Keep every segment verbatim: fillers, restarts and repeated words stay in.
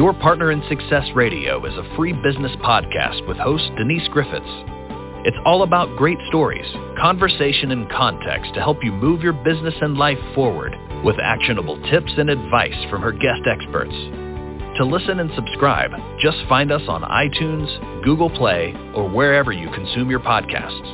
Your Partner in Success Radio is a free business podcast with host Denise Griffiths. It's all about great stories, conversation, and context to help you move your business and life forward with actionable tips and advice from her guest experts. To listen and subscribe, just find us on iTunes, Google Play, or wherever you consume your podcasts.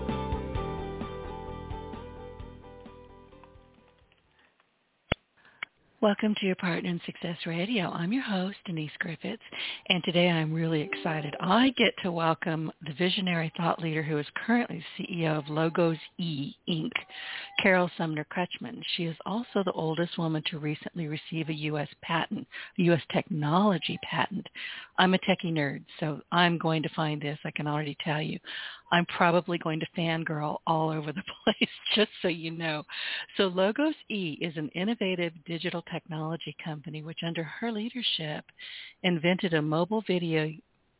Welcome to Your Partner in Success Radio. I'm your host, Denise Griffiths, and today I'm really excited. I get to welcome the visionary thought leader who is currently C E O of Logos E, Incorporated, Carol Sumner Crutchman. She is also the oldest woman to recently receive a U S patent, a U S technology patent. I'm a techie nerd, so I'm going to find this, I can already tell you. I'm probably going to fangirl all over the place, just so you know. So Logos E is an innovative digital technology company which under her leadership invented a mobile video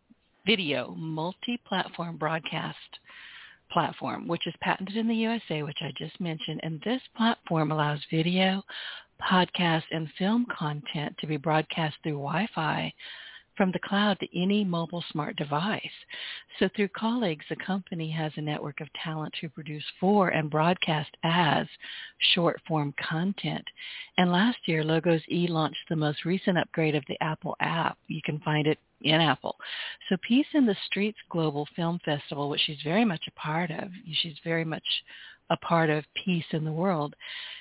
video multi-platform broadcast platform, which is patented in the U S A, which I just mentioned. And this platform allows video, podcast, and film content to be broadcast through Wi-Fi from the cloud to any mobile smart device. So through colleagues, the company has a network of talent who produce for and broadcast as short-form content. And last year, Logos E launched the most recent upgrade of the Apple app. You can find it in Apple. So Peace in the Streets Global Film Festival, which she's very much a part of, she's very much a part of Peace in the World,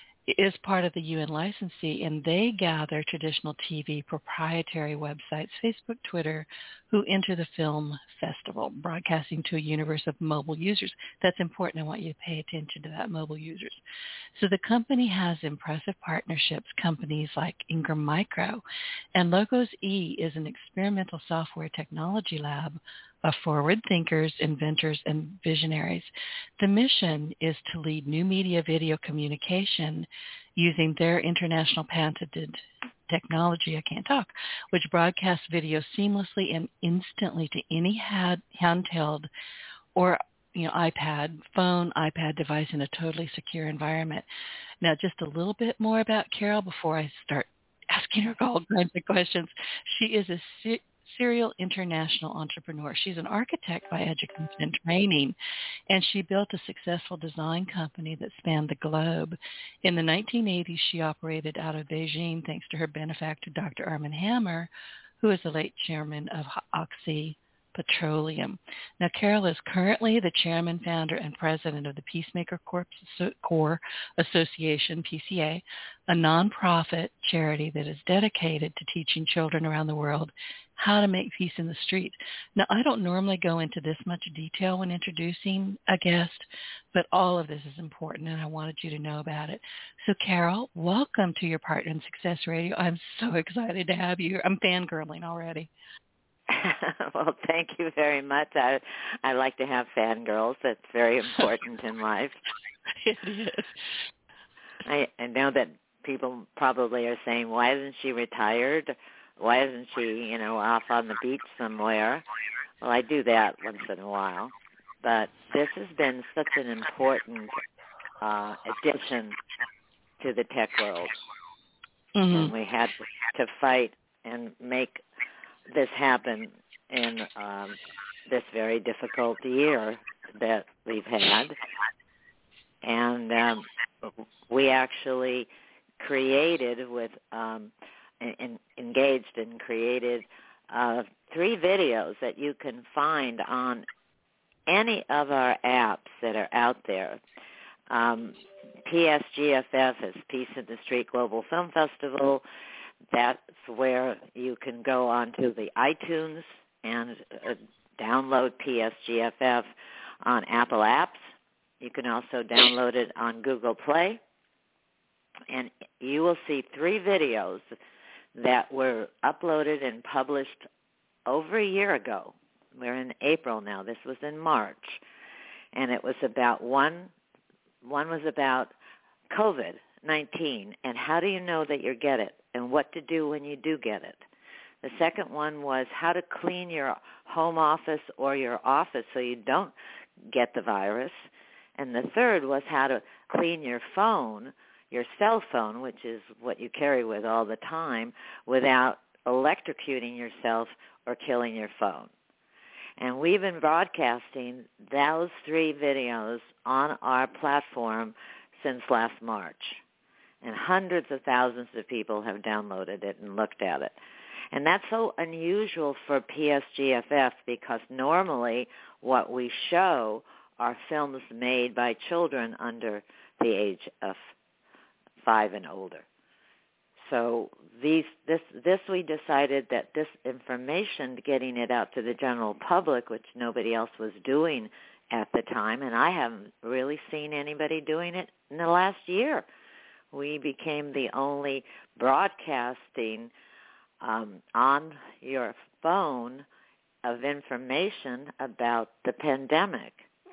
is part of the U N licensee, and they gather traditional T V proprietary websites, Facebook, Twitter, who enter the film festival, broadcasting to a universe of mobile users. That's important. I want you to pay attention to that, mobile users. So the company has impressive partnerships, companies like Ingram Micro, and Logos E is an experimental software technology lab of forward thinkers, inventors, and visionaries. The mission is to lead new media video communication using their international patented technology, I can't talk, which broadcasts video seamlessly and instantly to any hand, handheld or you know, iPad, phone, iPad device in a totally secure environment. Now, just a little bit more about Carol before I start asking her all kinds of questions. She is a se- serial international entrepreneur. She's an architect by education and training, and she built a successful design company that spanned the globe. In the nineteen eighties, she operated out of Beijing thanks to her benefactor, Doctor Armand Hammer, who is the late chairman of Oxy Petroleum. Now, Carol is currently the chairman, founder, and president of the Peacemaker Corps Association, P C A, a nonprofit charity that is dedicated to teaching children around the world how to make peace in the street. Now, I don't normally go into this much detail when introducing a guest, but all of this is important, and I wanted you to know about it. So, Carol, welcome to Your Partner in Success Radio. I'm so excited to have you here. I'm fangirling already. Well, thank you very much. I I like to have fangirls. That's very important in life. It is. I, I know that people probably are saying, why isn't she retired? Why isn't she, you know, off on the beach somewhere? Well, I do that once in a while. But this has been such an important uh, addition to the tech world. Mm-hmm. And we had to fight and make this happen in um, this very difficult year that we've had. And um, we actually created with, um, and engaged and created uh, three videos that you can find on any of our apps that are out there. Um, P S G F F is Peace in the Street Global Film Festival. That's where you can go onto the iTunes and uh, download P S G F F on Apple apps. You can also download it on Google Play. And you will see three videos that were uploaded and published over a year ago. We're in April now. This was in March. And it was about one, one was about COVID nineteen and how do you know that you get it and what to do when you do get it. The second one was how to clean your home office or your office so you don't get the virus. And the third was how to clean your phone, your cell phone, which is what you carry with all the time, without electrocuting yourself or killing your phone. And we've been broadcasting those three videos on our platform since last March. And hundreds of thousands of people have downloaded it and looked at it. And that's so unusual for P S G F F because normally what we show are films made by children under the age of five and older. So these, this, this we decided that this information, getting it out to the general public, which nobody else was doing at the time, and I haven't really seen anybody doing it in the last year. We became the only broadcasting um, on your phone of information about the pandemic.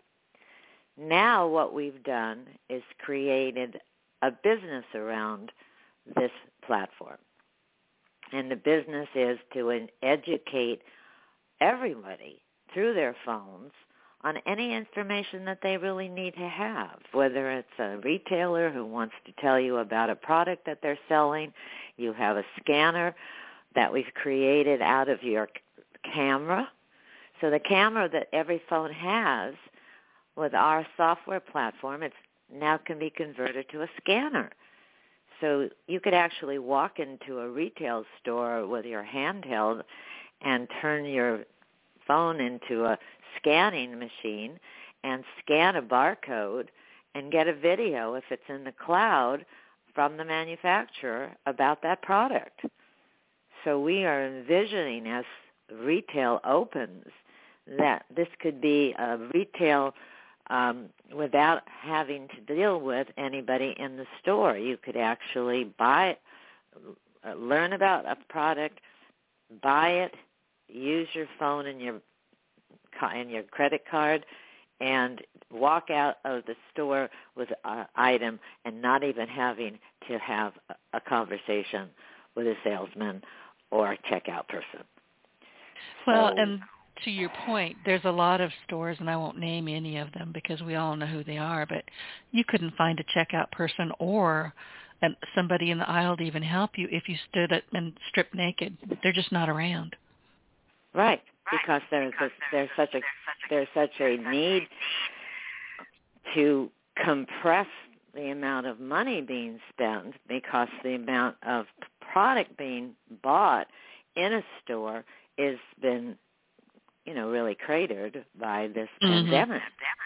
Now what we've done is created a business around this platform. And the business is to educate everybody through their phones on any information that they really need to have, whether it's a retailer who wants to tell you about a product that they're selling. You have a scanner that we've created out of your camera. So the camera that every phone has with our software platform, it's now can be converted to a scanner. So you could actually walk into a retail store with your handheld and turn your phone into a scanning machine and scan a barcode and get a video, if it's in the cloud, from the manufacturer about that product. So we are envisioning as retail opens that this could be a retail um, without having to deal with anybody in the store. You could actually buy it, learn about a product, buy it, use your phone and your and your credit card, and walk out of the store with an item and not even having to have a conversation with a salesman or a checkout person. Well, so, and to your point, there's a lot of stores, and I won't name any of them because we all know who they are, but you couldn't find a checkout person or an, somebody in the aisle to even help you if you stood up and stripped naked. They're just not around. Right, because there's a, there's such a there's such a need to compress the amount of money being spent because the amount of product being bought in a store has been, you know, really cratered by this mm-hmm. pandemic.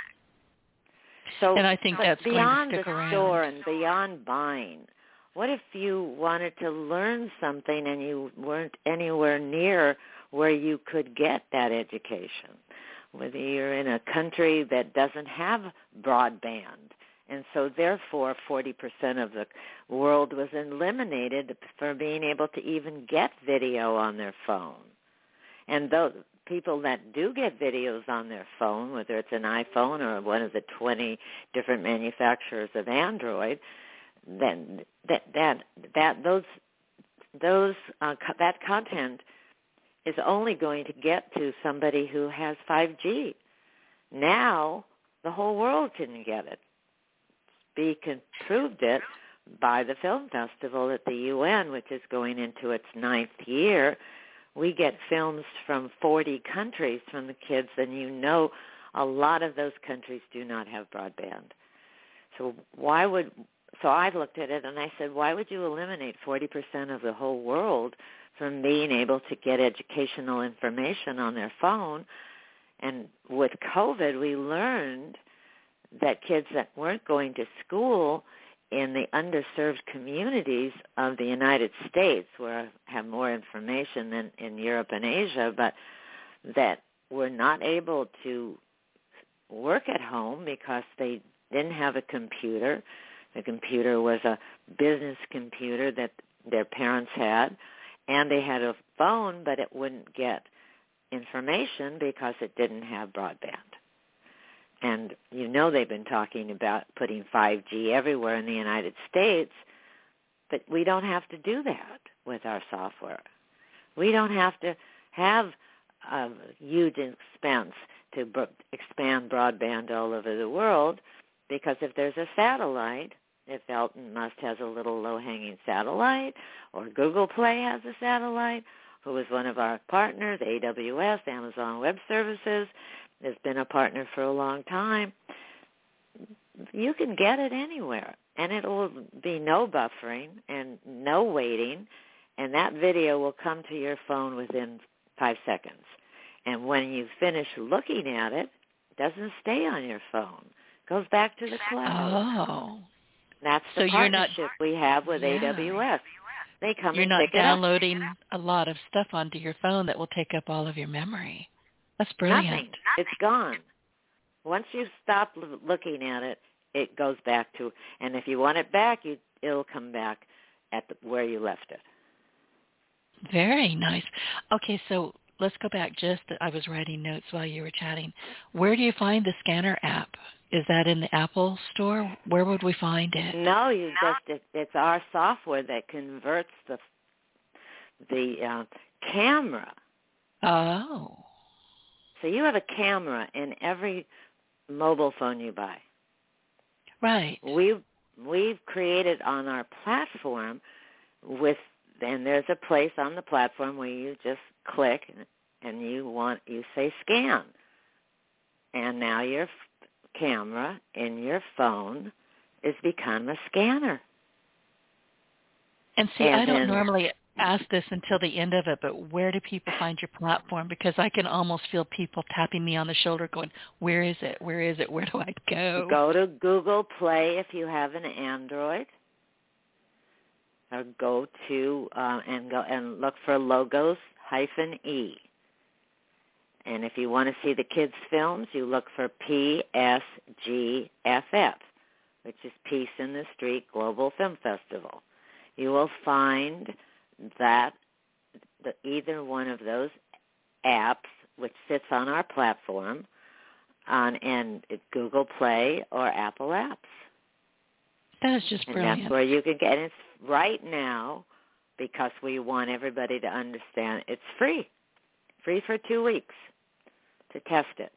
So, and I think that's beyond going to stick the around. store and beyond buying, what if you wanted to learn something and you weren't anywhere near where you could get that education? Whether you're in a country that doesn't have broadband, and so therefore forty percent of the world was eliminated for being able to even get video on their phone. And those people that do get videos on their phone, whether it's an iPhone or one of the twenty different manufacturers of Android, then that that that those those uh, co- that content is only going to get to somebody who has five G. Now the whole world can get it. Speak and proved it by the film festival at the U N, which is going into its ninth year. We get films from forty countries from the kids, and you know a lot of those countries do not have broadband. So why would so I looked at it and I said, why would you eliminate forty percent of the whole world from being able to get educational information on their phone? And with COVID, we learned that kids that weren't going to school in the underserved communities of the United States, where I have more information than in Europe and Asia, but that were not able to work at home because they didn't have a computer. The computer was a business computer that their parents had, and they had a phone, but it wouldn't get information because it didn't have broadband. And you know they've been talking about putting five G everywhere in the United States, but we don't have to do that with our software. We don't have to have a huge expense to b- expand broadband all over the world, because if there's a satellite if Elton Musk has a little low-hanging satellite, or Google Play has a satellite, who is one of our partners, A W S, Amazon Web Services, has been a partner for a long time. You can get it anywhere, and it will be no buffering and no waiting, and that video will come to your phone within five seconds. And when you finish looking at it, it doesn't stay on your phone. It goes back to the cloud. Oh. That's the so partnership you're not, we have with yeah. A W S. They come You're and not pick it up. downloading a lot of stuff onto your phone that will take up all of your memory. That's brilliant. Nothing. It's gone. Once you stop l- looking at it, it goes back to, and if you want it back, you, it'll come back at the, where you left it. Very nice. Okay, so let's go back just, I was writing notes while you were chatting. Where do you find the scanner app? Is that in the Apple store? Where would we find it? No, you just, it, it's our software that converts the, the uh, camera. Oh. So you have a camera in every mobile phone you buy. Right. We've, we've created on our platform with, and there's a place on the platform where you just click and, and you want, you say scan. And now your f- camera in your phone has become a scanner. And see, and I don't then, normally ask this until the end of it, but where do people find your platform? Because I can almost feel people tapping me on the shoulder going, where is it? Where is it? Where do I go? Go to Google Play if you have an Android, or go to uh, and go and look for Logos hyphen E. And if you want to see the kids' films, you look for P S G F F, which is Peace in the Street Global Film Festival. You will find that the, either one of those apps, which sits on our platform, on and Google Play or Apple Apps. That is just brilliant. And that's where you can get it. It's right now, because we want everybody to understand, it's free. Free for two weeks to test it.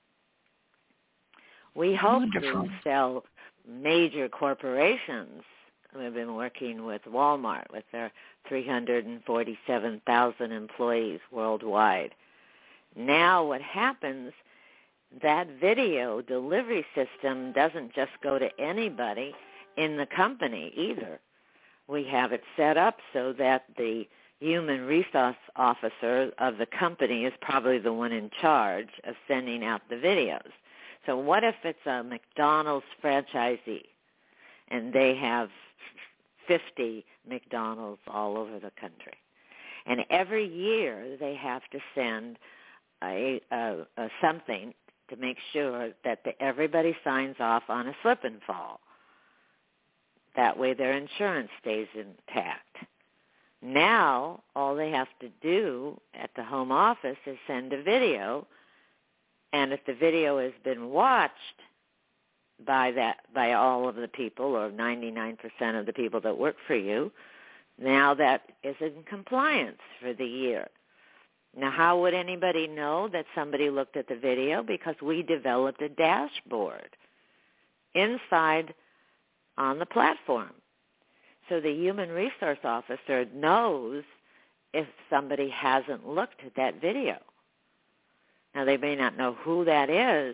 We hope Wonderful. to sell major corporations. We've been working with Walmart with their three hundred forty-seven thousand employees worldwide. Now what happens, that video delivery system doesn't just go to anybody in the company either. We have it set up so that the human resource officer of the company is probably the one in charge of sending out the videos. So what if it's a McDonald's franchisee and they have fifty McDonald's all over the country? And every year they have to send a, a, a something to make sure that the, everybody signs off on a slip and fall. That way their insurance stays intact. Now, all they have to do at the home office is send a video, and if the video has been watched by that by all of the people, or ninety-nine percent of the people that work for you, now that is in compliance for the year. Now, how would anybody know that somebody looked at the video? Because we developed a dashboard inside on the platform. So the human resource officer knows if somebody hasn't looked at that video. Now, they may not know who that is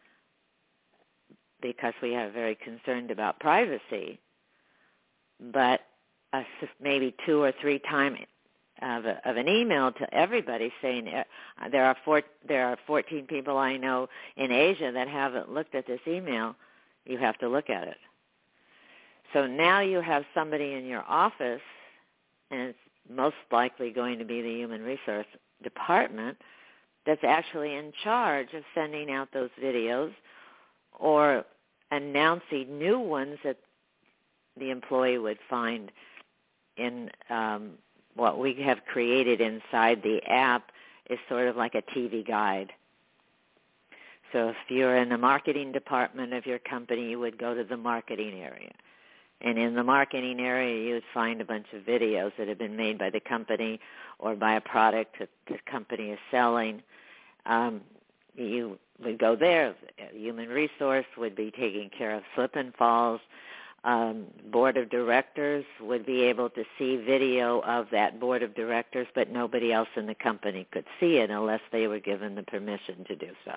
because we are very concerned about privacy, but uh, maybe two or three times of, a, of an email to everybody saying uh, there are four, there are fourteen people I know in Asia that haven't looked at this email. You have to look at it. So now you have somebody in your office, and it's most likely going to be the human resource department, that's actually in charge of sending out those videos or announcing new ones that the employee would find in um, what we have created inside the app is sort of like a T V guide. So if you're in the marketing department of your company, you would go to the marketing area. And in the marketing area, you would find a bunch of videos that have been made by the company or by a product that the company is selling. Um, you would go there. Human resource would be taking care of slip and falls. um, board of directors would be able to see video of that board of directors, but nobody else in the company could see it unless they were given the permission to do so.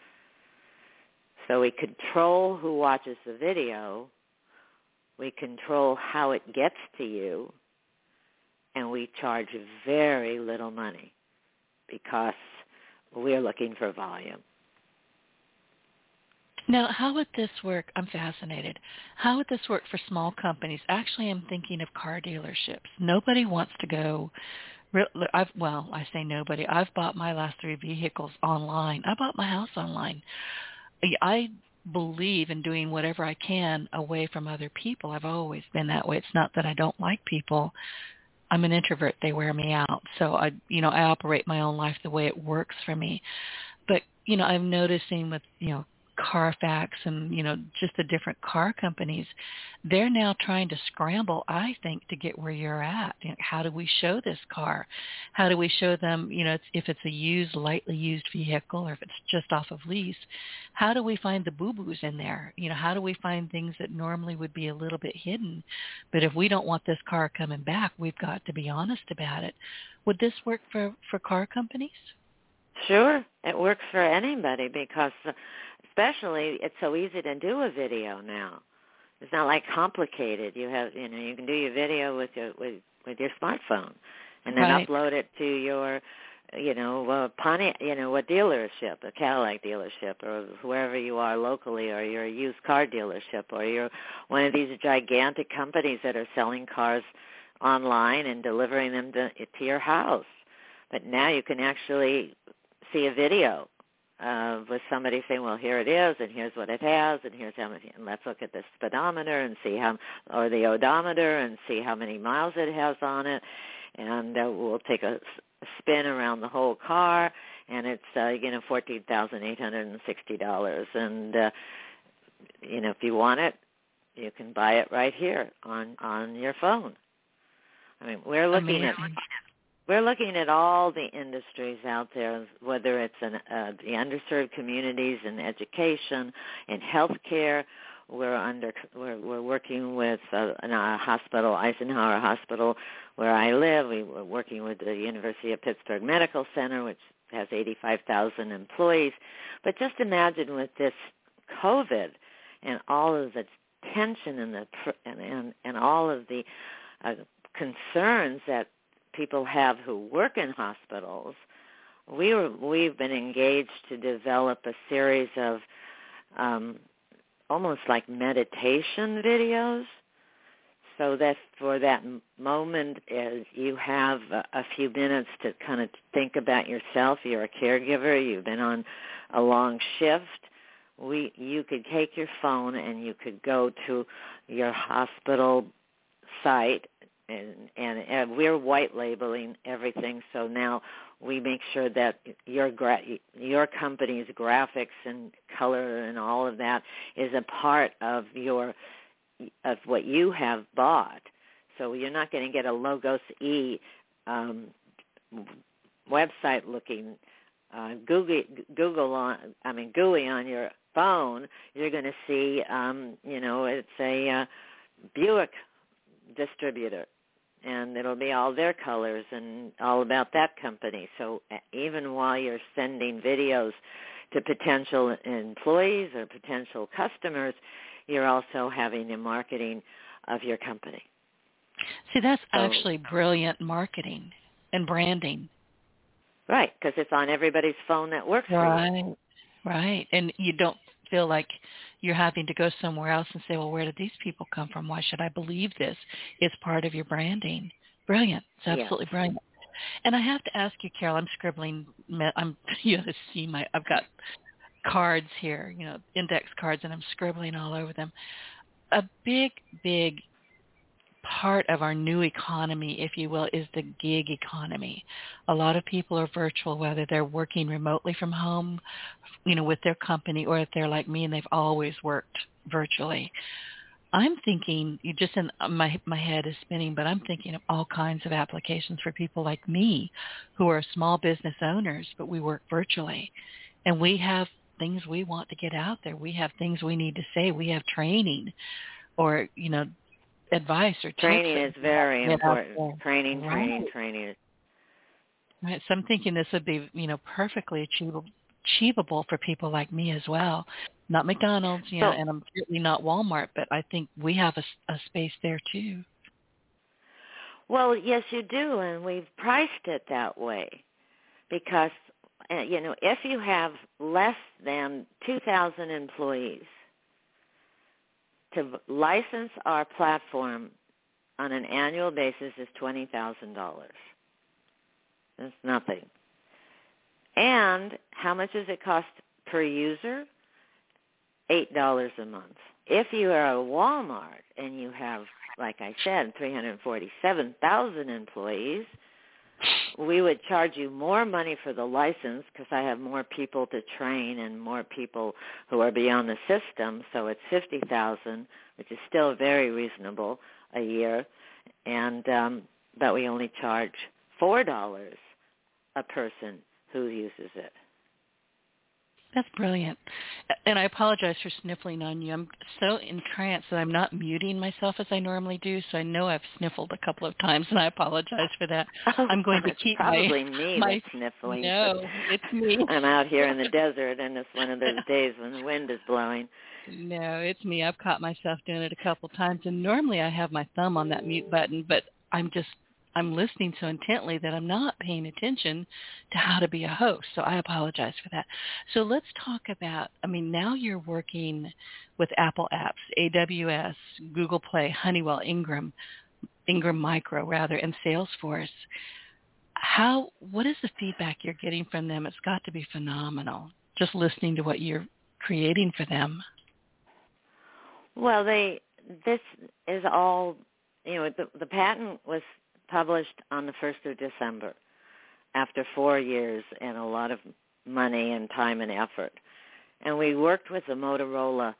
So we control who watches the video, we control how it gets to you, and we charge very little money because we're looking for volume. Now, how would this work? I'm fascinated. How would this work for small companies? Actually, I'm thinking of car dealerships. Nobody wants to go. I've, well, I say nobody. I've bought my last three vehicles online. I bought my house online. I believe in doing whatever I can away from other people. I've always been that way. It's not that I don't like people. I'm an introvert. They wear me out. So I, you know, I operate my own life the way it works for me. But, you know, I'm noticing with, you know, Carfax and, you know, just the different car companies, they're now trying to scramble, I think, to get where you're at. You know, how do we show this car? How do we show them, you know, if it's a used, lightly used vehicle or if it's just off of lease? How do we find the boo-boos in there? You know, how do we find things that normally would be a little bit hidden? But if we don't want this car coming back, we've got to be honest about it. Would this work for, for car companies? Sure. It works for anybody because especially it's so easy to do a video now. It's not like complicated. You have, you know, you can do your video with your with, with your smartphone, and then right. upload it to your, you know, uh, Pontiac, you know, a dealership, a Cadillac dealership, or whoever you are locally, or you're a used car dealership, or you're one of these gigantic companies that are selling cars online and delivering them to, to your house. But now you can actually see a video uh, with somebody saying, well, here it is, and here's what it has, and here's how many, and let's look at the speedometer and see how, or the odometer and see how many miles it has on it, and uh, we'll take a, a spin around the whole car, and it's, uh, you know, fourteen thousand eight hundred sixty dollars, and, uh, you know, if you want it, you can buy it right here on, on your phone. I mean, we're looking Amazing. at... We're looking at all the industries out there, whether it's in uh, the underserved communities in education, in healthcare. We're under we're, we're working with uh, in a hospital, Eisenhower Hospital, where I live. We were working with the University of Pittsburgh Medical Center, which has eighty-five thousand employees. But just imagine with this COVID and all of the tension and the and and, and all of the uh, concerns that people have who work in hospitals, we were, we've been engaged to develop a series of um, almost like meditation videos, so that for that moment as you have a, a few minutes to kind of think about yourself. You're a caregiver, you've been on a long shift. We, you could take your phone and you could go to your hospital site, And, and, and we're white labeling everything, so now we make sure that your gra- your company's graphics and color and all of that is a part of your of what you have bought. So you're not going to get a Logos E um, website looking uh, Google Google on I mean G U I on your phone. You're going to see um, you know it's a uh, Buick distributor, and it'll be all their colors and all about that company. So even while you're sending videos to potential employees or potential customers, you're also having the marketing of your company. See, that's so, actually brilliant marketing and branding. Right, because it's on everybody's phone that works right, for you. Right, and you don't feel like you're having to go somewhere else and say, well, where did these people come from? Why should I believe this? It's part of your branding. Brilliant. It's absolutely yes. brilliant. And I have to ask you, Carol, I'm scribbling, I'm, you have to see my, I've got cards here, you know, index cards, and I'm scribbling all over them. A big, big part of our new economy, if you will, is the gig economy. A lot of people are virtual, whether they're working remotely from home, you know, with their company, or if they're like me and they've always worked virtually. I'm thinking, you just in my my head is spinning, but I'm thinking of all kinds of applications for people like me who are small business owners, but we work virtually, and we have things we want to get out there. We have things we need to say. We have training. or, you know, advice or tips. Training is very important. There. Training, Right. training, training. Right. So I'm thinking this would be, you know, perfectly achievable, achievable for people like me as well. Not McDonald's, you know, So, and I'm certainly not Walmart, but I think we have a, a space there too. well, yes, you do, and we've priced it that way because, uh, you know, if you have less than two thousand employees, to license our platform on an annual basis is twenty thousand dollars. That's nothing. And how much does it cost per user? eight dollars a month. If you are a Walmart and you have, like I said, three hundred forty-seven thousand employees, we would charge you more money for the license because I have more people to train and more people who are beyond the system. So it's fifty thousand dollars, which is still very reasonable a year, and um, but we only charge four dollars a person who uses it. That's brilliant. And I apologize for sniffling on you. I'm so entranced that I'm not muting myself as I normally do, so I know I've sniffled a couple of times, and I apologize for that. Oh, I'm going to it's keep probably my... me my, that's sniffling. No, it's me. I'm out here in the desert, and it's one of those days when the wind is blowing. No, it's me. I've caught myself doing it a couple of times, and normally I have my thumb on that mute button, but I'm just... I'm listening so intently that I'm not paying attention to how to be a host. So I apologize for that. So let's talk about, I mean, now you're working with Apple Apps, A W S, Google Play, Honeywell, Ingram, Ingram Micro rather, and Salesforce. How, what is the feedback you're getting from them? It's got to be phenomenal, just listening to what you're creating for them. Well, they, this is all, you know, the, the patent was published on the first of December after four years and a lot of money and time and effort. And we worked with the Motorola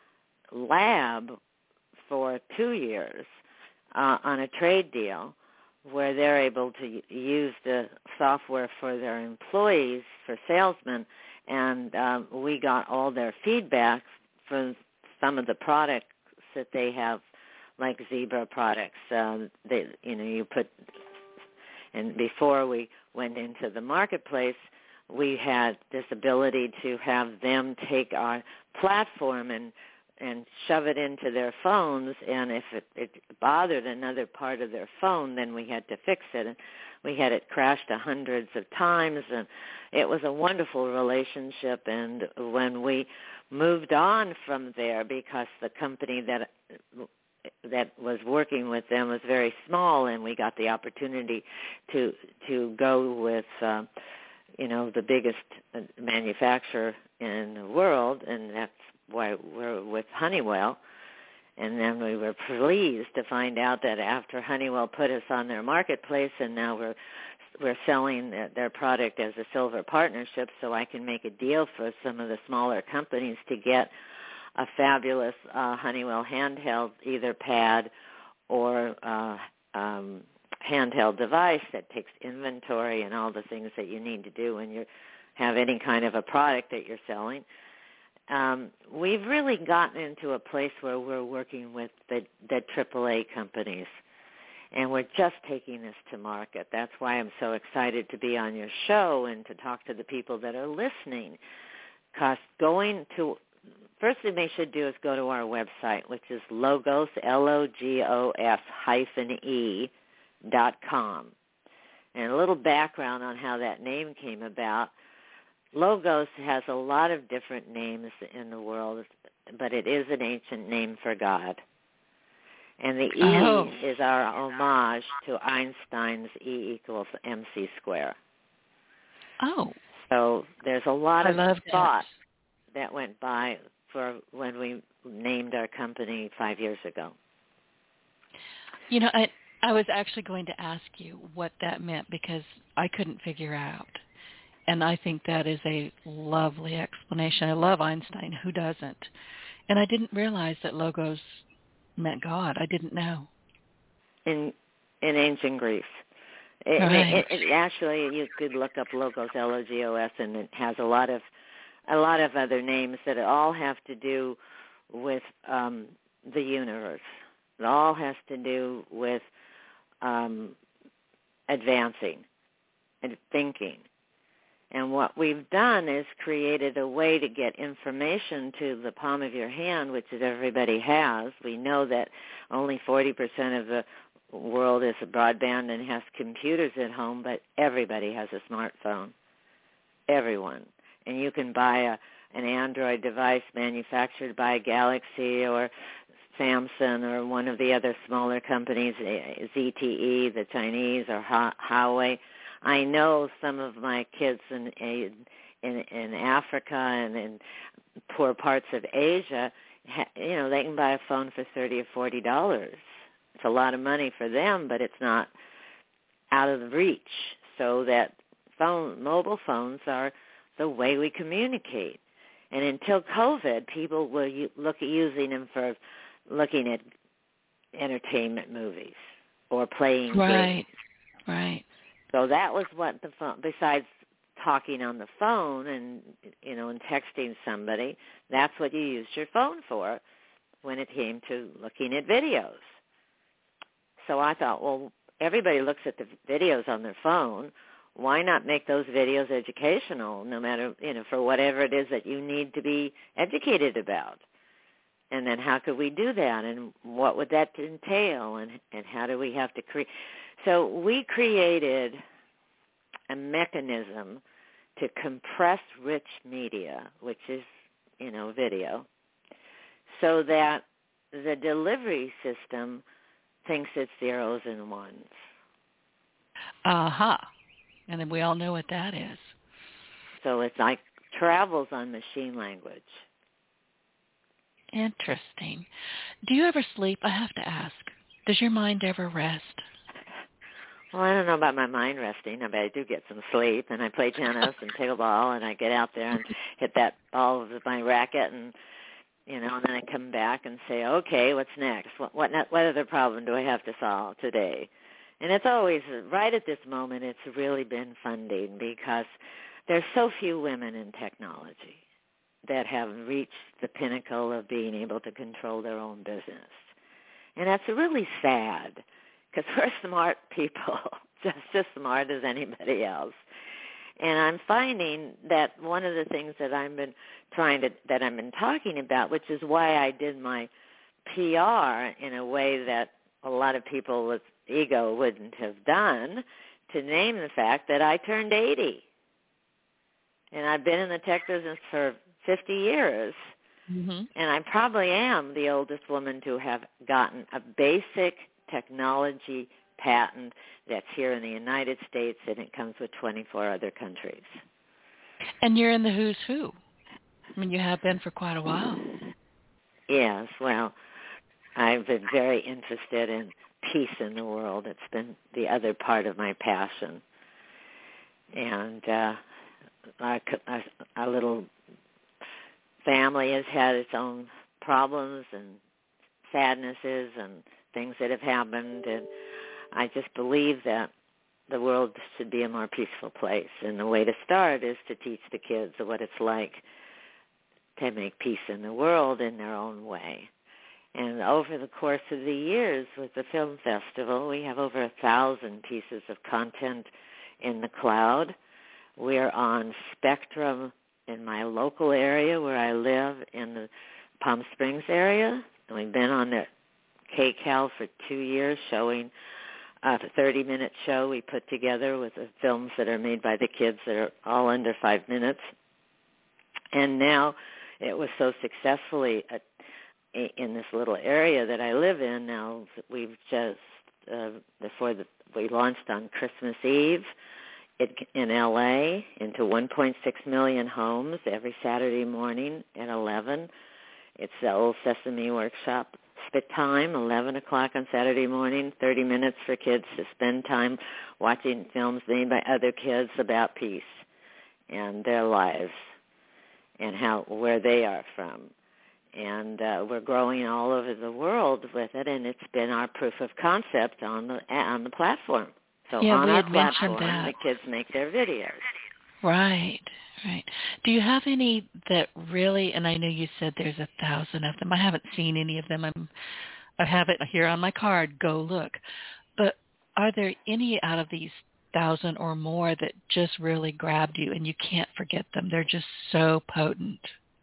lab for two years uh, on a trade deal where they're able to use the software for their employees, for salesmen, and um, we got all their feedback from some of the products that they have, like Zebra products. Um, they, you know, you put, and before we went into the marketplace, we had this ability to have them take our platform and and shove it into their phones, and if it, it bothered another part of their phone, then we had to fix it. And we had it crashed hundreds of times, and it was a wonderful relationship. And when we moved on from there, because the company that that was working with them was very small, and we got the opportunity to to go with uh, you know the biggest manufacturer in the world, and that's why we're with Honeywell. And then we were pleased to find out that after Honeywell put us on their marketplace, and now we're we're selling their product as a silver partnership, so I can make a deal for some of the smaller companies to get a fabulous uh, Honeywell handheld, either pad or uh, um, handheld device that takes inventory and all the things that you need to do when you have any kind of a product that you're selling. Um, we've really gotten into a place where we're working with the, the triple A companies, and we're just taking this to market. That's why I'm so excited to be on your show and to talk to the people that are listening, because going to First thing they should do is go to our website, which is Logos, L O G O S hyphen E dot com. And a little background on how that name came about. Logos has a lot of different names in the world, but it is an ancient name for God. And the E oh. is our homage to Einstein's E equals mc squared. Oh. So there's a lot of thought that. that went by for when we named our company five years ago. You know, I I was actually going to ask you what that meant because I couldn't figure out. And I think that is a lovely explanation. I love Einstein. Who doesn't? And I didn't realize that Logos meant God. I didn't know. In in ancient Greece. It, right. it, it, actually, you could look up Logos, L O G O S, and it has a lot of a lot of other names that all have to do with um, the universe. It all has to do with um, advancing and thinking. And what we've done is created a way to get information to the palm of your hand, which is everybody has. We know that only forty percent of the world is broadband and has computers at home, but everybody has a smartphone. Everyone. And you can buy a, an Android device manufactured by Galaxy or Samsung or one of the other smaller companies, Z T E, the Chinese, or Huawei. I know some of my kids in in, in Africa and in poor parts of Asia, you know, they can buy a phone for thirty or forty dollars. It's a lot of money for them, but it's not out of reach. So that phone, mobile phones are the way we communicate. And until COVID, people were look at using them for looking at entertainment movies or playing right, games. Right. So that was what the phone, besides talking on the phone and, you know, and texting somebody, that's what you used your phone for when it came to looking at videos. So I thought, well, everybody looks at the videos on their phone. Why not make those videos educational, no matter, you know, for whatever it is that you need to be educated about? And then how could we do that, and what would that entail, and, and how do we have to create? So we created a mechanism to compress rich media, which is, you know, video, so that the delivery system thinks it's zeros and ones. Aha. Uh-huh. And then we all know what that is. So it's like travels on machine language. Interesting. Do you ever sleep? I have to ask. Does your mind ever rest? Well, I don't know about my mind resting, but I do get some sleep, and I play tennis and pickleball, and I get out there and hit that ball with my racket, and you know, and then I come back and say, okay, what's next? What what, what other problem do I have to solve today? And it's always, right at this moment, it's really been funding, because there's so few women in technology that have reached the pinnacle of being able to control their own business. And that's really sad, because we're smart people, just as smart as anybody else. And I'm finding that one of the things that I've been trying to, that I've been talking about, which is why I did my P R in a way that a lot of people with ego wouldn't have done, to name the fact that I turned eighty. And I've been in the tech business for fifty years. Mm-hmm. And I probably am the oldest woman to have gotten a basic technology patent that's here in the United States, and it comes with twenty-four other countries. And you're in the who's who. I mean, you have been for quite a while. Yes, well, I've been very interested in peace in the world. It's been the other part of my passion. And uh, our, our little family has had its own problems and sadnesses and things that have happened, and I just believe that the world should be a more peaceful place, and the way to start is to teach the kids what it's like to make peace in the world in their own way. And over the course of the years with the film festival, we have over a thousand pieces of content in the cloud. We're on Spectrum in my local area where I live in the Palm Springs area. And we've been on the K C A L for two years showing a thirty-minute show we put together with the films that are made by the kids that are all under five minutes. And now it was so successfully a, in this little area that I live in. Now we've just, uh, before the, we launched on Christmas Eve it, in L A into one point six million homes every Saturday morning at eleven. It's the Old Sesame Workshop. Spit time, eleven o'clock on Saturday morning, thirty minutes for kids to spend time watching films made by other kids about peace and their lives and how where they are from. And uh, we're growing all over the world with it, and it's been our proof of concept on the on the platform. So yeah, on we our had platform, mentioned that. the kids make their videos. Right, right. Do you have any that really, and I know you said there's a thousand of them. I haven't seen any of them. I'm I have it here on my card, go look. But are there any out of these thousand or more that just really grabbed you and you can't forget them? They're just so potent.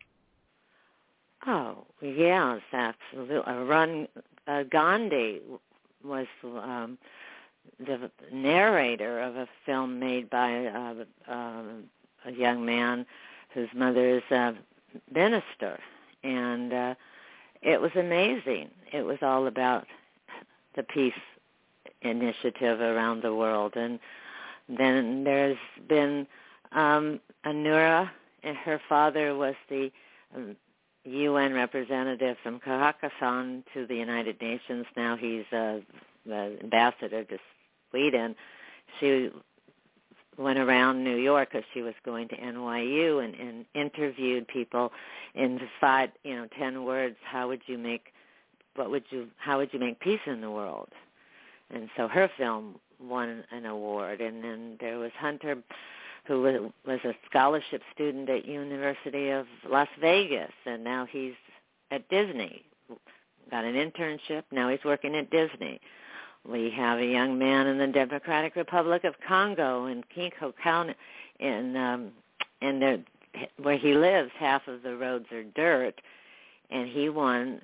Oh, yes, absolutely. Run uh, Gandhi was um, the narrator of a film made by uh, uh, a young man whose mother is a minister, and uh, it was amazing. It was all about the peace initiative around the world. And then there's been um, Anura, and her father was the um, U N representative from Kazakhstan to the United Nations. Now he's uh, the ambassador to Sweden. She went around New York because she was going to N Y U and, and interviewed people in five, you know, ten words. How would you make, what would you, how would you make peace in the world? And so her film won an award. And then there was Hunter, who was, was a scholarship student at University of Las Vegas, and now he's at Disney. Got an internship. Now he's working at Disney. We have a young man in the Democratic Republic of Congo in Kinko County, in um, and there, where he lives, half of the roads are dirt, and he won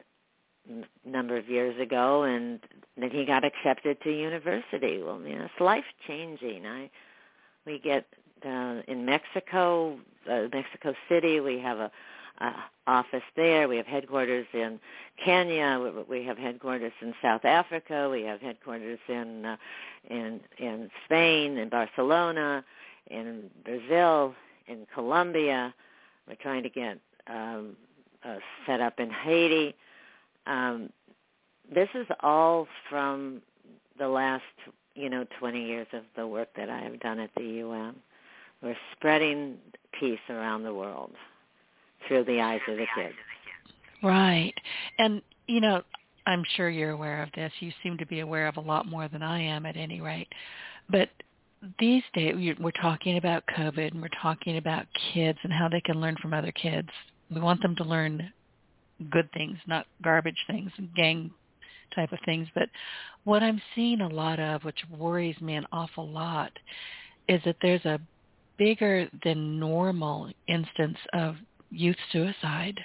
a number of years ago, and then he got accepted to university. Well, you know, it's life changing. I we get uh, in Mexico, uh, Mexico City. We have a Uh, office there. We have headquarters in Kenya. We, we have headquarters in South Africa. We have headquarters in uh, in in Spain, in Barcelona, in Brazil, in Colombia. We're trying to get um, uh, set up in Haiti. Um, this is all from the last, you know, twenty years of the work that I have done at the U N. We're spreading peace around the world through the eyes of the kids. Right. And, you know, I'm sure you're aware of this. You seem to be aware of a lot more than I am at any rate. But these days, we're talking about COVID, and we're talking about kids and how they can learn from other kids. We want them to learn good things, not garbage things, gang type of things. But what I'm seeing a lot of, which worries me an awful lot, is that there's a bigger than normal instance of youth suicide.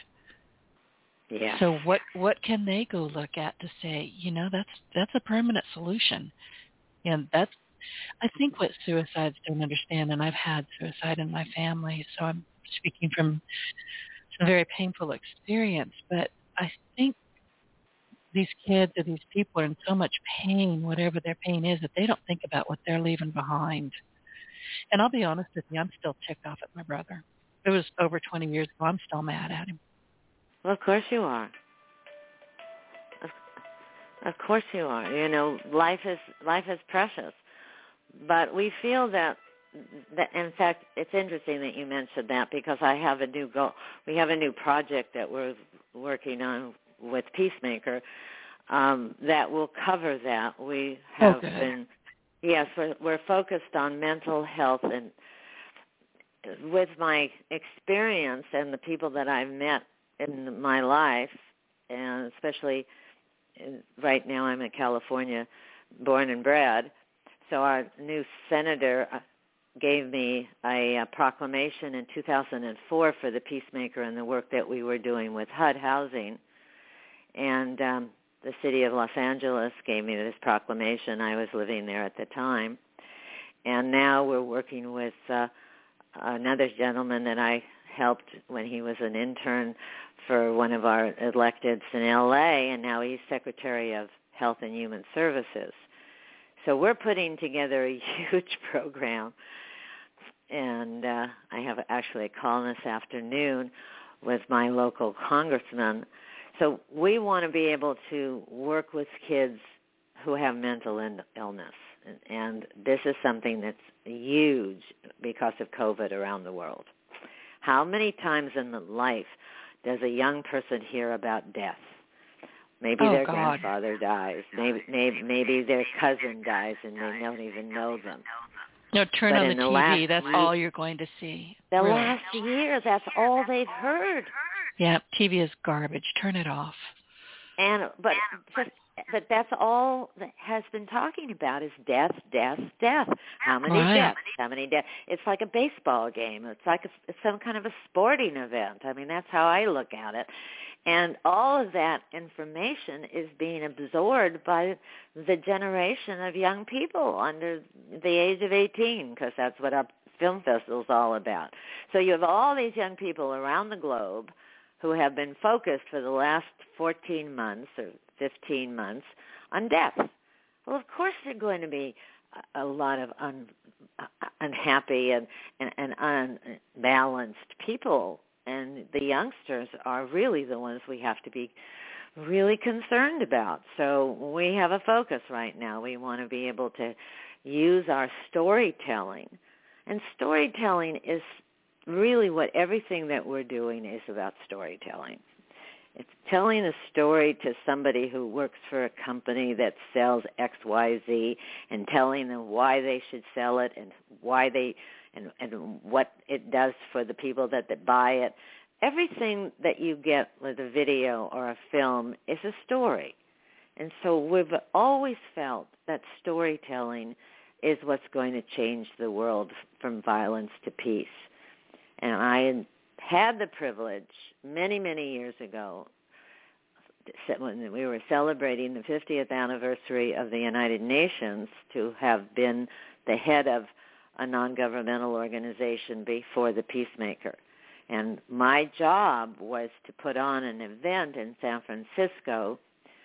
Yeah. So what what can they go look at to say, you know, that's that's a permanent solution? And that's, I think, what suicides don't understand. And I've had suicide in my family, so I'm speaking from a very painful experience. But I think these kids or these people are in so much pain, whatever their pain is, that they don't think about what they're leaving behind. And I'll be honest with you, I'm still ticked off at my brother. It was over twenty years ago. I'm still mad at him. Well, of course you are. Of, of course you are. You know, life is life is precious. But we feel that, that, in fact, it's interesting that you mentioned that, because I have a new goal. We have a new project that we're working on with Peacemaker um, that will cover that. We have okay. been, yes, we're, we're focused on mental health, and with my experience and the people that I've met in my life, and especially in, right now I'm in California, born and bred, so our new senator gave me a, a proclamation in two thousand four for the Peacemaker and the work that we were doing with H U D housing, and um, the city of Los Angeles gave me this proclamation. I was living there at the time, and now we're working with uh, another gentleman that I helped when he was an intern for one of our electeds in L A, and now he's Secretary of Health and Human Services. So we're putting together a huge program, and uh, I have actually a call this afternoon with my local congressman. So we want to be able to work with kids who have mental illness. And this is something that's huge because of COVID around the world. How many times in life does a young person hear about death? Maybe oh, their God. grandfather dies. Maybe, maybe maybe their cousin dies and they don't even know them. No, turn but on the, the T V. That's week, all you're going to see. The really. last year, that's all they've heard. Yeah, T V is garbage. Turn it off. And but just but that's all that has been talking about is death, death, death. How many right. deaths? How many deaths? It's like a baseball game. It's like a, it's some kind of a sporting event. I mean, that's how I look at it. And all of that information is being absorbed by the generation of young people under the age of eighteen, because that's what our film festival is all about. So you have all these young people around the globe who have been focused for the last fourteen months or fifteen months on death. Well, of course there are going to be a lot of un, unhappy and, and, and unbalanced people, and the youngsters are really the ones we have to be really concerned about. So we have a focus right now. We want to be able to use our storytelling, and storytelling is really what everything that we're doing is about storytelling. It's telling a story to somebody who works for a company that sells X Y Z and telling them why they should sell it and why they and, and what it does for the people that, that buy it. Everything that you get with a video or a film is a story. And so we've always felt that storytelling is what's going to change the world from violence to peace. And I had the privilege many, many years ago, when we were celebrating the fiftieth anniversary of the United Nations, to have been the head of a non-governmental organization before the Peacemaker. And my job was to put on an event in San Francisco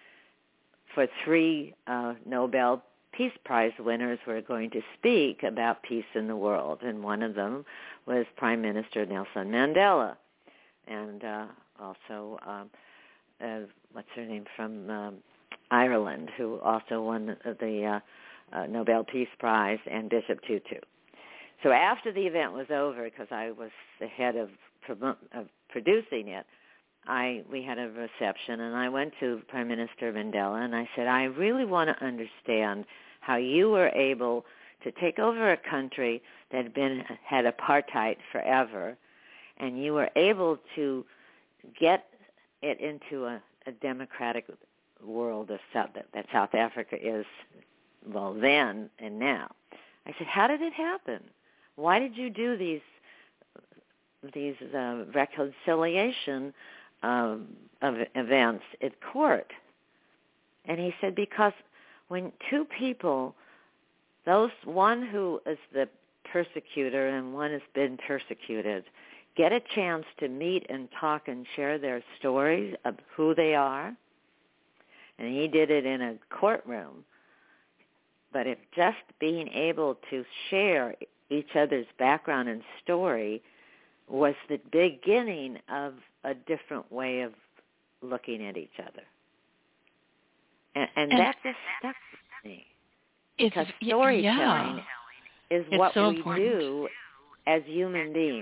for three uh, Nobel Peace Prize winners were going to speak about peace in the world, and one of them was Prime Minister Nelson Mandela, and uh, also um, uh, what's her name from um, Ireland, who also won the, the uh, uh, Nobel Peace Prize, and Bishop Tutu. So after the event was over, because I was the head of, of producing it, I we had a reception, and I went to Prime Minister Mandela, and I said, I really want to understand how you were able to take over a country that had been had apartheid forever, and you were able to get it into a, a democratic world of South, that, that South Africa is, well, then and now. I said, how did it happen? Why did you do these these uh, reconciliation um, of events at court? And he said, because when two people, those one who is the persecutor and one has been persecuted, get a chance to meet and talk and share their stories of who they are, and he did it in a courtroom, but if just being able to share each other's background and story was the beginning of a different way of looking at each other. And, and, and that just stuck with me. Because storytelling yeah. is it's what so we important. do as human beings.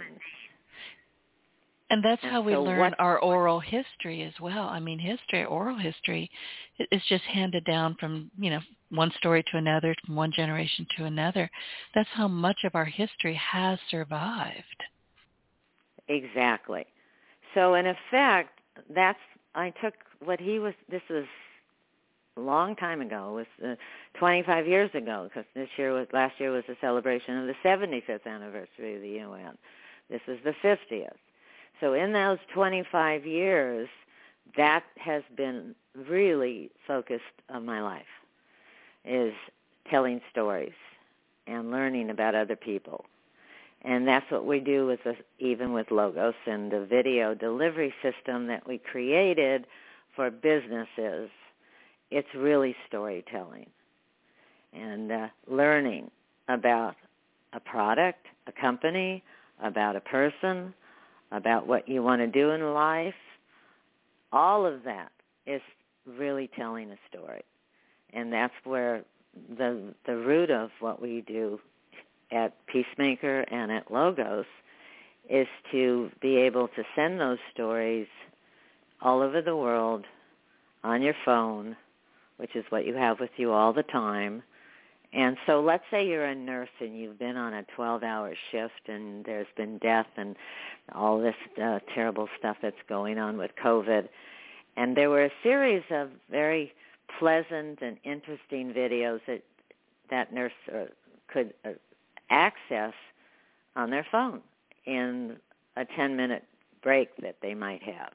And that's and how we so learn what, our oral history as well. I mean, history, oral history is just handed down from, you know, one story to another, from one generation to another. That's how much of our history has survived. Exactly. So in effect, that's, I took what he was, this was a long time ago, it was uh, twenty-five years ago, because this year was, last year was the celebration of the seventy-fifth anniversary of the U N. This is the fiftieth. So in those twenty-five years, that has been really focused on my life, is telling stories and learning about other people. And that's what we do with the, even with Logos and the video delivery system that we created for businesses. It's really storytelling and uh, learning about a product, a company, about a person, about what you want to do in life. All of that is really telling a story. And that's where the the root of what we do at Peacemaker and at Logos is to be able to send those stories all over the world on your phone, which is what you have with you all the time. And so let's say you're a nurse and you've been on a twelve-hour shift and there's been death and all this uh, terrible stuff that's going on with COVID, And there were a series of very pleasant and interesting videos that that nurse uh, could uh, access on their phone in a ten-minute break that they might have.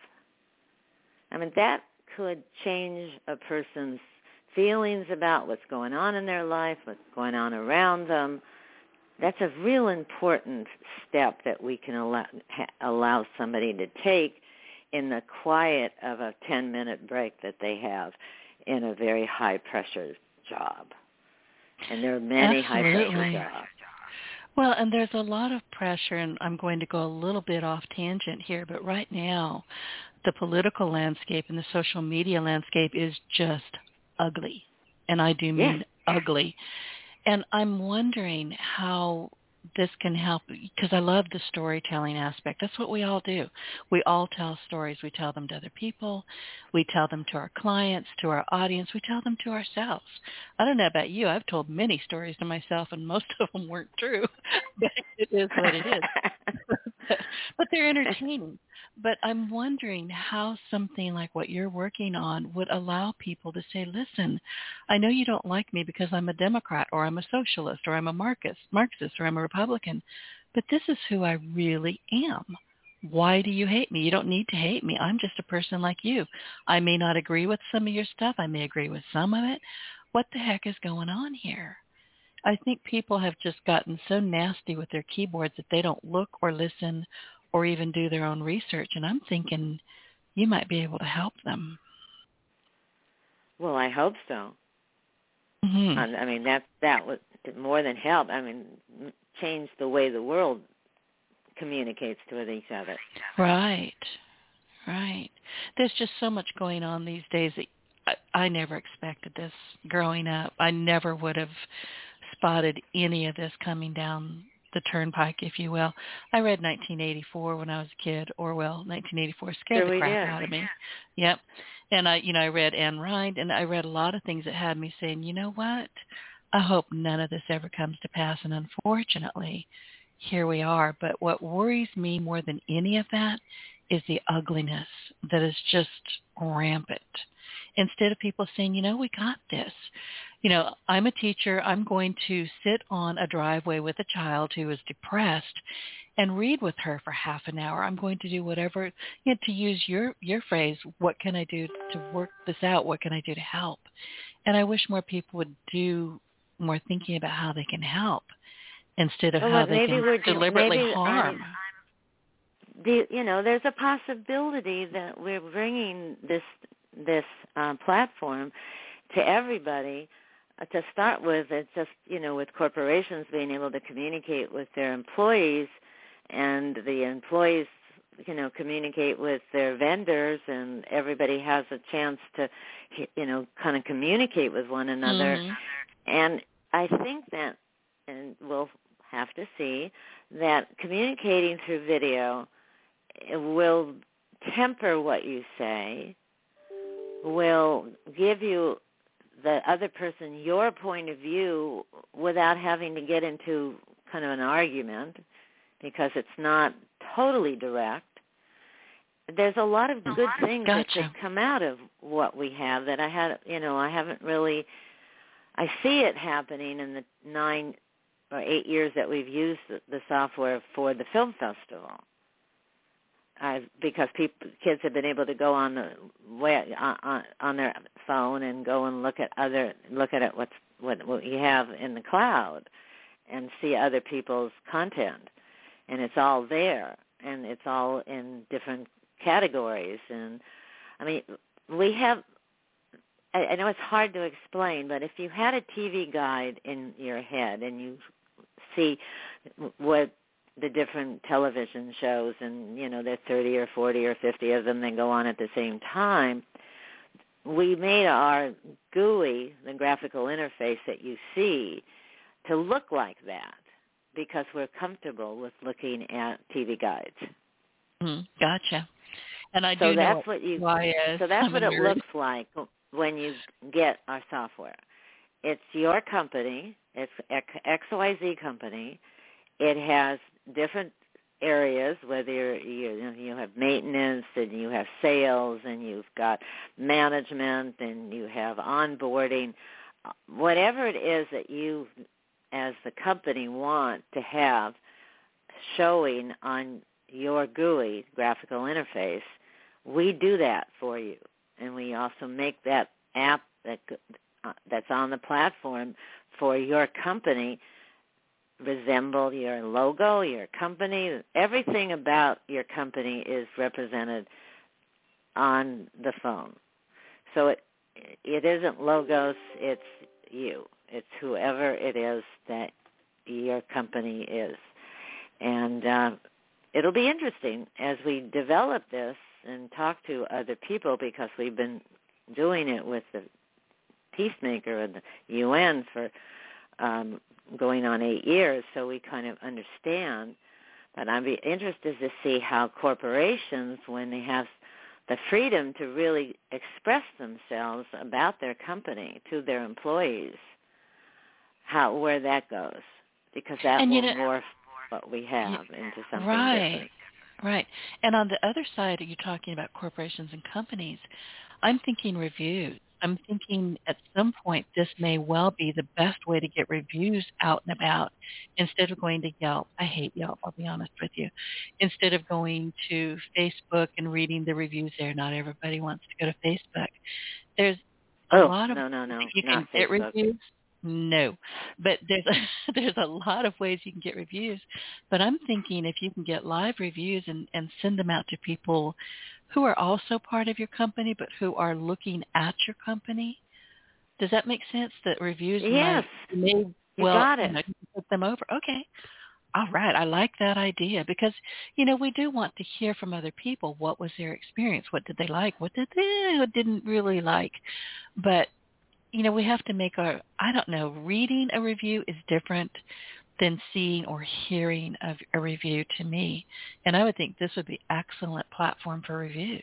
I mean, that could change a person's feelings about what's going on in their life, what's going on around them. That's a real important step that we can allow, ha, allow somebody to take in the quiet of a ten-minute break that they have in a very high-pressure job. And there are many high-pressure jobs. Well, and there's a lot of pressure, and I'm going to go a little bit off tangent here, but right now the political landscape and the social media landscape is just ugly, and I do mean yeah. ugly. And I'm wondering how this can help, because I love the storytelling aspect. That's what we all do. We all tell stories. We tell them to other people. We tell them to our clients, to our audience. We tell them to ourselves. I don't know about you. I've told many stories to myself, and most of them weren't true. But it is what it is. but, but they're entertaining. But I'm wondering how something like what you're working on would allow people to say, listen, I know you don't like me because I'm a Democrat or I'm a socialist or I'm a Marxist, Marxist or I'm a Republican, but this is who I really am. Why do you hate me? You don't need to hate me. I'm just a person like you. I may not agree with some of your stuff. I may agree with some of it. What the heck is going on here? I think people have just gotten so nasty with their keyboards that they don't look or listen or even do their own research. And I'm thinking you might be able to help them. Well, I hope so. Mm-hmm. I mean, that that would more than help. I mean, change the way the world communicates with each other. Right, right. There's just so much going on these days that I, I never expected this growing up. I never would have spotted any of this coming down the turnpike, if you will. I read nineteen eighty-four when I was a kid. Orwell, nineteen eighty-four scared sure the crap did. out of me. Yep. And I, you know, I read Anne Rind, and I read a lot of things that had me saying, you know what? I hope none of this ever comes to pass. And unfortunately, here we are. But what worries me more than any of that is the ugliness that is just rampant. Instead of people saying, you know, we got this. You know, I'm a teacher. I'm going to sit on a driveway with a child who is depressed and read with her for half an hour. I'm going to do whatever, you know, to use your, your phrase, what can I do to work this out? What can I do to help? And I wish more people would do more thinking about how they can help instead of well, how maybe they can we're, deliberately maybe harm. I'm, the, you know, there's a possibility that we're bringing this this uh, platform to everybody. Uh, to start with, it's just, you know, with corporations being able to communicate with their employees, and the employees, you know, communicate with their vendors, and everybody has a chance to, you know, kind of communicate with one another. Mm-hmm. And I think that, and we'll have to see, that communicating through video will temper what you say, will give you the other person your point of view without having to get into kind of an argument, because it's not totally direct. There's a lot of good things Gotcha. that could come out of what we have that I had, you know, I haven't really, I see it happening in the nine or eight years that we've used the, the software for the film festival. I've, because people, kids have been able to go on the way, on, on their phone and go and look at other look at it what's what what you have in the cloud, and see other people's content, and it's all there, and it's all in different categories. And I mean, we have. I, I know it's hard to explain, but if you had a T V guide in your head and you see what the different television shows, and, you know, there's thirty or forty or fifty of them that go on at the same time, we made our G U I, the graphical interface that you see, to look like that because we're comfortable with looking at T V guides. Mm, gotcha. And I so do that's know what you. why So that's I'm what it married. looks like when you get our software. It's your company. It's X Y Z company. It has different areas, whether you're, you you have maintenance and you have sales and you've got management and you have onboarding, whatever it is that you as the company want to have showing on your G U I, graphical interface, we do that for you. And we also make that app that uh, that's on the platform for your company resemble your logo, your company. Everything about your company is represented on the phone. So it it isn't logos, it's you. It's whoever it is that your company is. And uh, it'll be interesting as we develop this and talk to other people, because we've been doing it with the Peacemaker and the U N for um, going on eight years, so we kind of understand. But I'd be interested to see how corporations, when they have the freedom to really express themselves about their company to their employees, how where that goes, because that and will you know, morph what we have yeah, into something right, different. Right. And on the other side, you're talking about corporations and companies. I'm thinking reviews. I'm thinking at some point this may well be the best way to get reviews out and about instead of going to Yelp. I hate Yelp, I'll be honest with you. Instead of going to Facebook and reading the reviews there. Not everybody wants to go to Facebook. There's a Oh, lot of no, no, no, you not can get Facebook. reviews. No, but there's a, there's a lot of ways you can get reviews. But I'm thinking if you can get live reviews and, and send them out to people who are also part of your company, but who are looking at your company. Does that make sense? That reviews Yes, might may you well got it. You know, you can put them over. Okay. All right. I like that idea because, you know, we do want to hear from other people. What was their experience? What did they like? What did they what didn't really like? But you know, we have to make our, I don't know, reading a review is different than seeing or hearing of a review to me. And I would think this would be an excellent platform for reviews.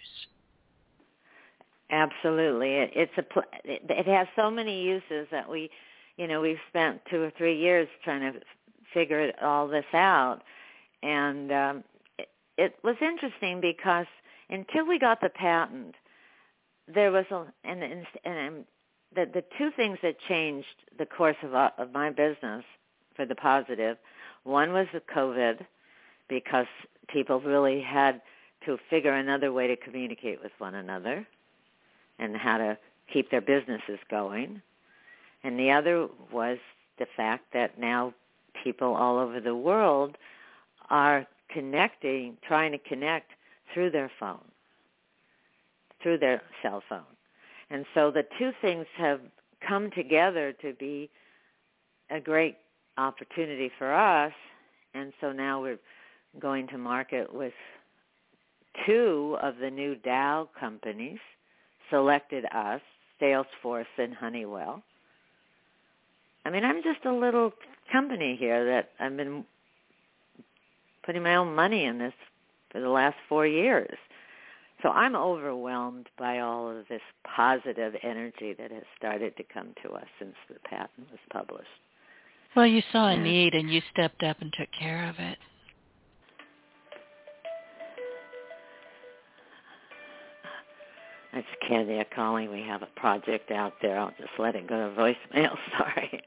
Absolutely. It, it's a, pl- it, it has so many uses that we, you know, we've spent two or three years trying to figure all this out. And um, it, it was interesting because until we got the patent, there was a, and, and, and The, the two things that changed the course of, uh, of my business for the positive, one was the COVID, because people really had to figure another way to communicate with one another and how to keep their businesses going. And the other was the fact that now people all over the world are connecting, trying to connect through their phone, through their cell phone. And so the two things have come together to be a great opportunity for us. And so now we're going to market with two of the new Dow companies selected us, Salesforce and Honeywell. I mean, I'm just a little company here that I've been putting my own money in this for the last four years. So I'm overwhelmed by all of this positive energy that has started to come to us since the patent was published. Well, you saw a yeah. need and you stepped up and took care of it. That's Candia calling. We have a project out there. I'll just let it go to voicemail. Sorry.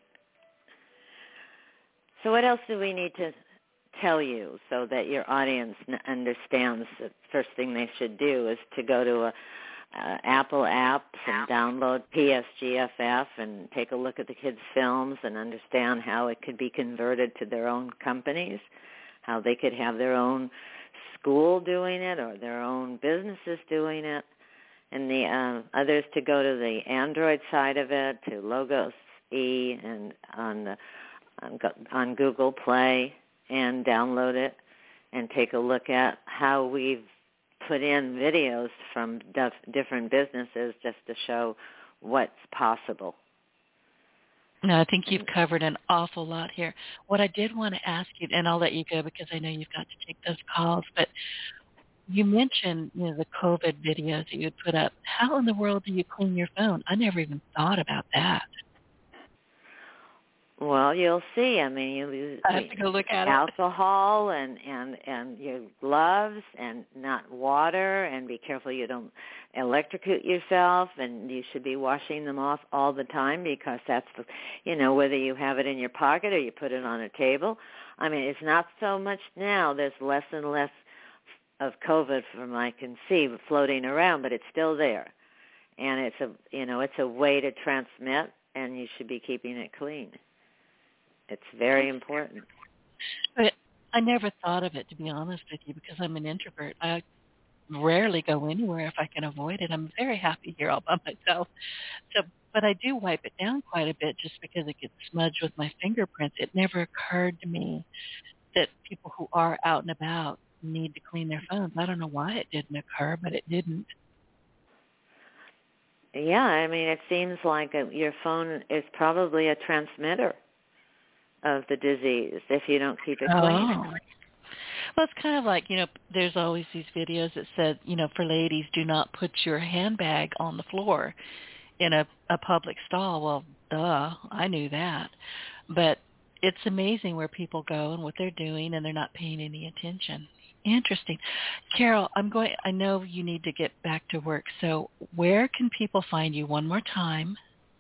So what else do we need to tell you so that your audience understands that first thing they should do is to go to a, uh, Apple apps and download P S G F F and take a look at the kids' films and understand how it could be converted to their own companies, how they could have their own school doing it or their own businesses doing it, and the uh, others to go to the Android side of it, to Logos E and on the, on, on Google Play, and download it and take a look at how we've put in videos from dif- different businesses just to show what's possible. No, I think you've covered an awful lot here. What I did want to ask you, and I'll let you go because I know you've got to take those calls, but you mentioned, you know, the COVID videos that you would put up. How in the world do you clean your phone? I never even thought about that. Well, you'll see. I mean, you lose I have to go look at it. alcohol and, and, and your gloves and not water, and be careful you don't electrocute yourself, and you should be washing them off all the time, because that's, the, you know, whether you have it in your pocket or you put it on a table. I mean, it's not so much now. There's less and less of COVID, from I can see, floating around, but it's still there. And it's a, you know, it's a way to transmit, and you should be keeping it clean. It's very important. But I never thought of it, to be honest with you, because I'm an introvert. I rarely go anywhere if I can avoid it. I'm very happy here all by myself. So, but I do wipe it down quite a bit just because it gets smudged with my fingerprints. It never occurred to me that people who are out and about need to clean their phones. I don't know why it didn't occur, but it didn't. Yeah, I mean, it seems like a, your phone is probably a transmitter of the disease if you don't keep it clean. Oh. Well, it's kind of like, you know, there's always these videos that said, you know, for ladies, do not put your handbag on the floor in a, a public stall. Well, duh, I knew that. But it's amazing where people go and what they're doing, and they're not paying any attention. Interesting. Carol, I'm going, I know you need to get back to work, so where can people find you one more time?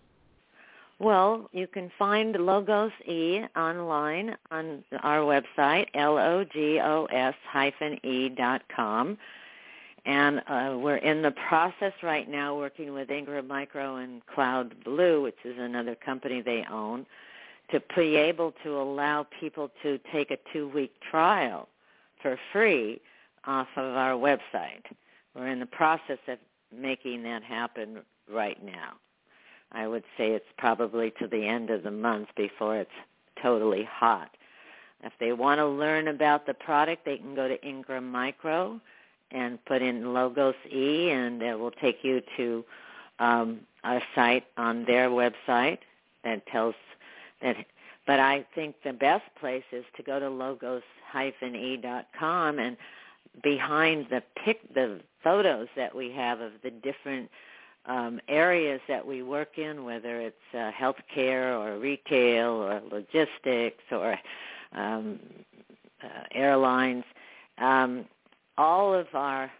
Well, you can find Logos E online on our website, L O G O S hyphen E dot com. And uh, we're in the process right now working with Ingram Micro and Cloud Blue, which is another company they own, to be able to allow people to take a two-week trial for free off of our website. We're in the process of making that happen right now. I would say it's probably to the end of the month before it's totally hot. If they want to learn about the product, they can go to Ingram Micro and put in Logos E, and it will take you to um, a site on their website that tells that. But I think the best place is to go to logos hyphen e dot com, and behind the pic, the photos that we have of the different um, areas that we work in, whether it's uh, healthcare or retail or logistics or um, uh, airlines, um, all of our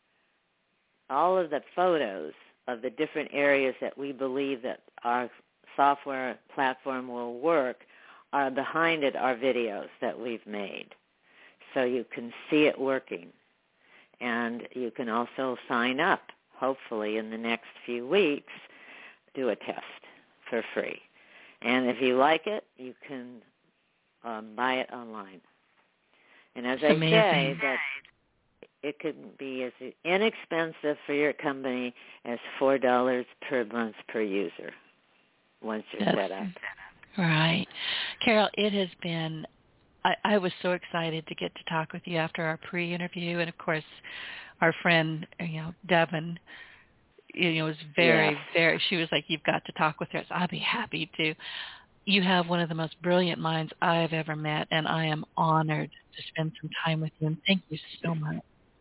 all of the photos of the different areas that we believe that our software platform will work are behind it are videos that we've made. So you can see it working. And you can also sign up, hopefully in the next few weeks, do a test for free. And if you like it, you can um, buy it online. And as That's I amazing. say, that it could be as inexpensive for your company as four dollars per month per user once you're That's, set up. Right. Carol, it has been, I, I was so excited to get to talk with you after our pre-interview. And, of course, our friend, you know, Devin, you know, was very, yes. very, she was like, you've got to talk with her. So I'll be happy to. You have one of the most brilliant minds I have ever met, and I am honored to spend some time with you. And thank you so much.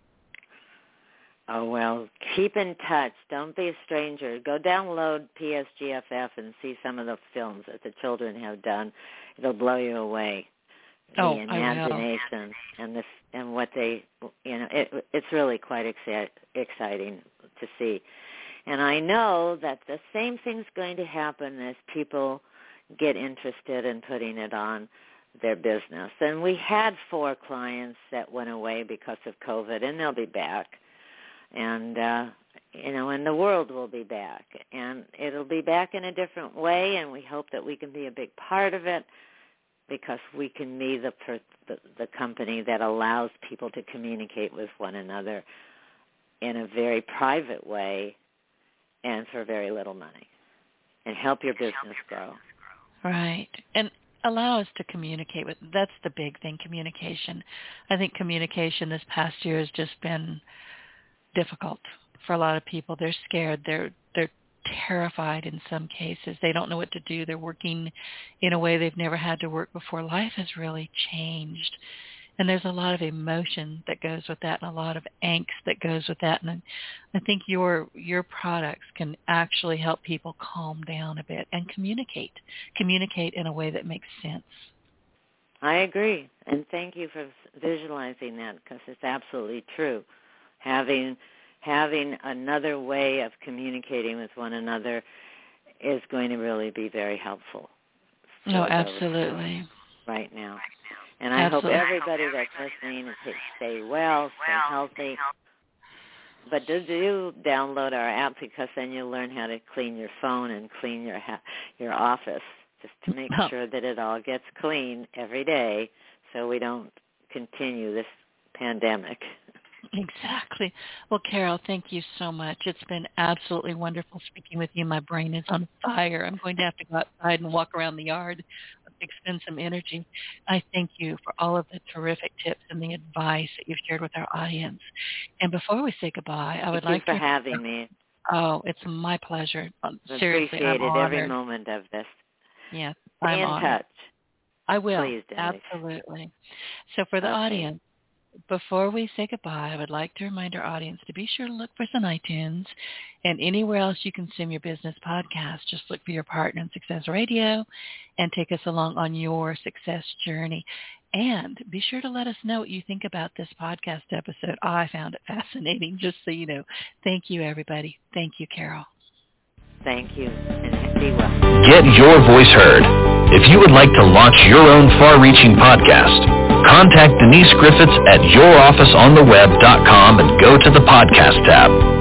Oh, well, keep in touch. Don't be a stranger. Go download P S G F F and see some of the films that the children have done. It'll blow you away. The oh, imagination and this and what they, you know, it, it's really quite exci- exciting to see. And I know that the same thing's going to happen as people get interested in putting it on their business. And we had four clients that went away because of COVID, and they'll be back. And, uh, you know, and the world will be back. And it'll be back in a different way, and we hope that we can be a big part of it because we can be the, the, the company that allows people to communicate with one another in a very private way and for very little money and help your business grow. Right. And allow us to communicate with, that's the big thing, communication. I think communication this past year has just been difficult for a lot of people. They're scared. They're they're terrified in some cases. They don't know what to do. They're working in a way they've never had to work before. Life has really changed. And there's a lot of emotion that goes with that and a lot of angst that goes with that. And I think your your products can actually help people calm down a bit and communicate, communicate in a way that makes sense. I agree. And thank you for visualizing that, because it's absolutely true. Having having another way of communicating with one another is going to really be very helpful. No, absolutely. Right now. And I absolutely. hope everybody that's listening to stay well, stay healthy. But do, do download our app, because then you'll learn how to clean your phone and clean your ha- your office, just to make oh. sure that it all gets clean every day, so we don't continue this pandemic. Exactly. Well, Carol, thank you so much. It's been absolutely wonderful speaking with you. My brain is on fire. I'm going to have to go outside and walk around the yard, expend some energy. I thank you for all of the terrific tips and the advice that you've shared with our audience. And before we say goodbye, I would thank like you to... for having me. Oh, it's my pleasure. Seriously, appreciated I'm honored. every moment of this. Yes, Stay I'm in honored. touch. I will. Please, Denise. Absolutely. So for the okay. audience, before we say goodbye, I would like to remind our audience to be sure to look for us on iTunes and anywhere else you consume your business podcast. Just look for your partner in Success Radio and take us along on your success journey. And be sure to let us know what you think about this podcast episode. I found it fascinating, just so you know. Thank you, everybody. Thank you, Carol. Thank you, and be well. Get your voice heard. If you would like to launch your own far-reaching podcast, contact Denise Griffiths at your office on the web dot com and go to the podcast tab.